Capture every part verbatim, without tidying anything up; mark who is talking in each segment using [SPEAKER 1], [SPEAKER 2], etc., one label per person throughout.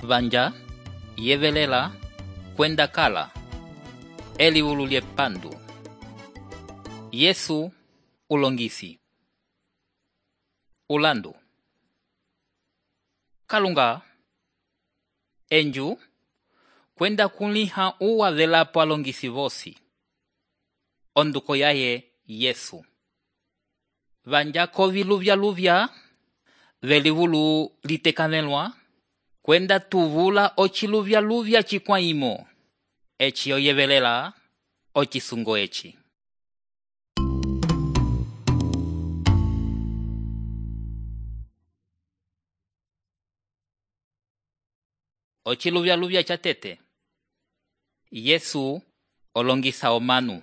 [SPEAKER 1] vanja yevelela kwenda kala eliulu lye pandu. Yesu ulongisi ulandu kalunga enju kwenda kuliha uwa velapo alongisi vosi onduko yaye Yesu vanjako viluvya luvya velivulu litekanelwa kwenda tuvula ochiluvya luvya chikwa imo echi oyevelela ochisungo echi. Ochiluvya luvya chatete Yesu olongisa omanu.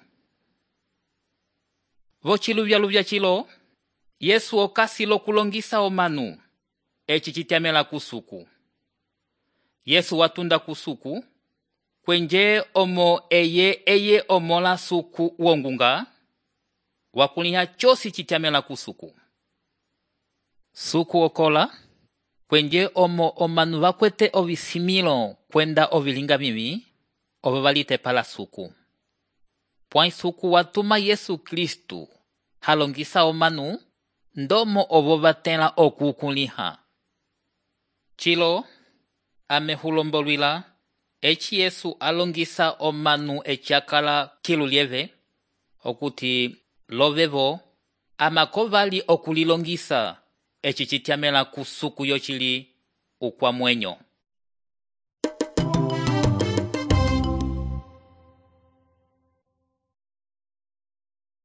[SPEAKER 1] Vochiluvya luvya chilo Yesu okasilo kulongisa omanu echi chitiamela kusuku. Yesu watunda kusuku kwenje omo eye eye omola suku uongunga wakuliha chosi chitiamela kusuku. Suku okola kwenje omo omanu vakwete ovisimilo kwenda ovilinga mimi ovavalite pala suku. Pwai suku watuma Yesu Kristu halongisa omanu ndomo ovo vatela okukuliha. Chilo amehulombolwila echi Yesu alongisa omanu echiakala kilu lieve okuti lovevo amakovali okulilongisa echi chitiamela kusuku yochili ukwa mwenyo.